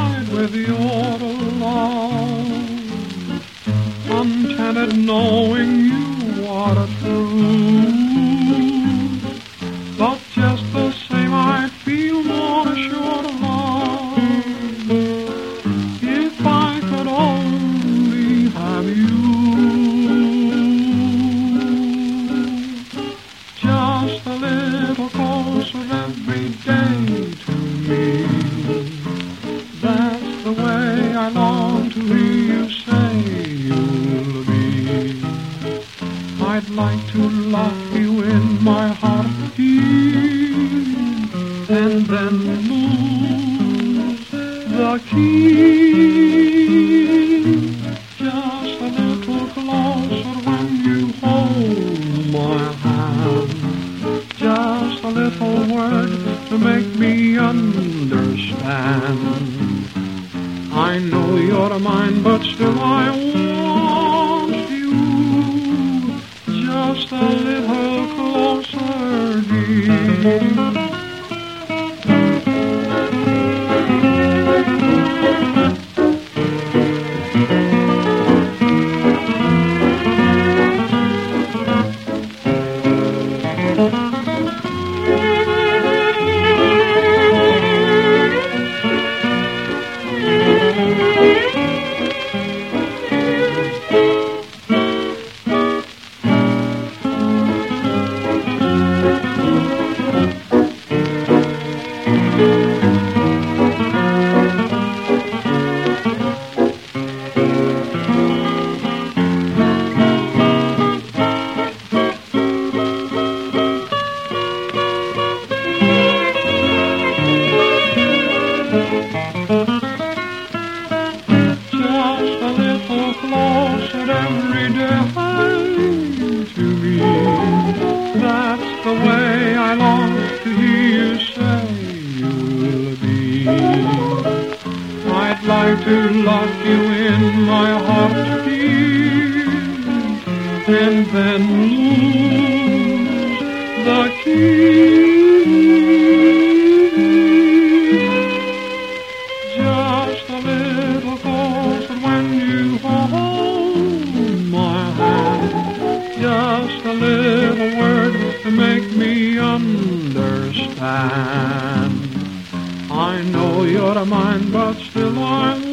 night with your love, contented knowing you are a truth. But just the same I feel more assured of love if I could only have you. Just a little closer every day to me. That's the way I long to hear you say you'll be. I'd like to lock you in my heart and then lose the key. Just a little closer when you hold my hand. Just a little word to make me understand. I know you're mine, but still I want you. Just a little closer, dear. Just a little closer every day to me. That's the way I long to hear you say you'll be. I'd like to lock you in my heart and then lose the key. Just a little closer when you hold my hand. Just a little word to make me understand. I know you're mine, but still I